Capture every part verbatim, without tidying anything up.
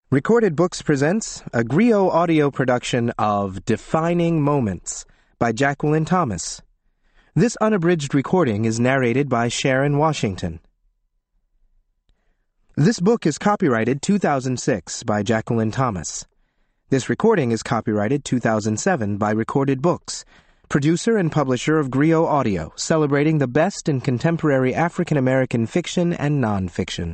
Recorded Books presents a Griot audio production of Defining Moments by Jacqueline Thomas. This unabridged recording is narrated by Sharon Washington. This book is copyrighted two thousand six by Jacqueline Thomas. This recording is copyrighted two thousand seven by Recorded Books, producer and publisher of Griot Audio, celebrating the best in contemporary African American fiction and nonfiction.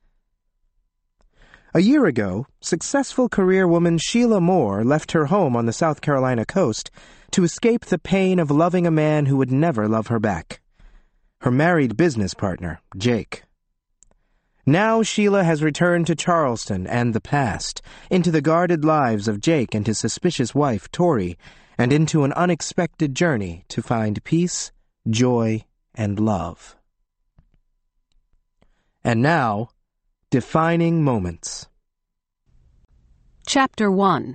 A year ago, successful career woman Sheila Moore left her home on the South Carolina coast to escape the pain of loving a man who would never love her back. Her married business partner, Jake. Now Sheila has returned to Charleston and the past, into the guarded lives of Jake and his suspicious wife, Tori, and into an unexpected journey to find peace, joy, and love. And now, Defining Moments. Chapter one.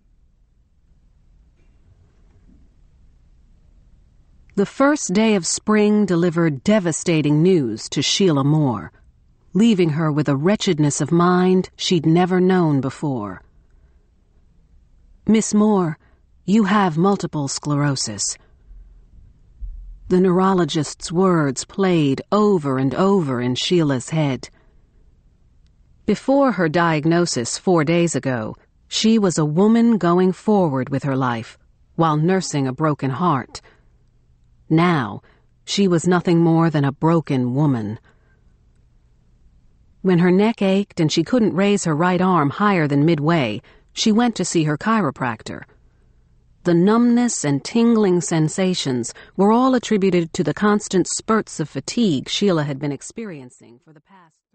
The first day of spring delivered devastating news to Sheila Moore, leaving her with a wretchedness of mind she'd never known before. "Miss Moore, you have multiple sclerosis." The neurologist's words played over and over in Sheila's head. Before her diagnosis four days ago, she was a woman going forward with her life while nursing a broken heart. Now, she was nothing more than a broken woman. When her neck ached and she couldn't raise her right arm higher than midway, she went to see her chiropractor. The numbness and tingling sensations were all attributed to the constant spurts of fatigue Sheila had been experiencing for the past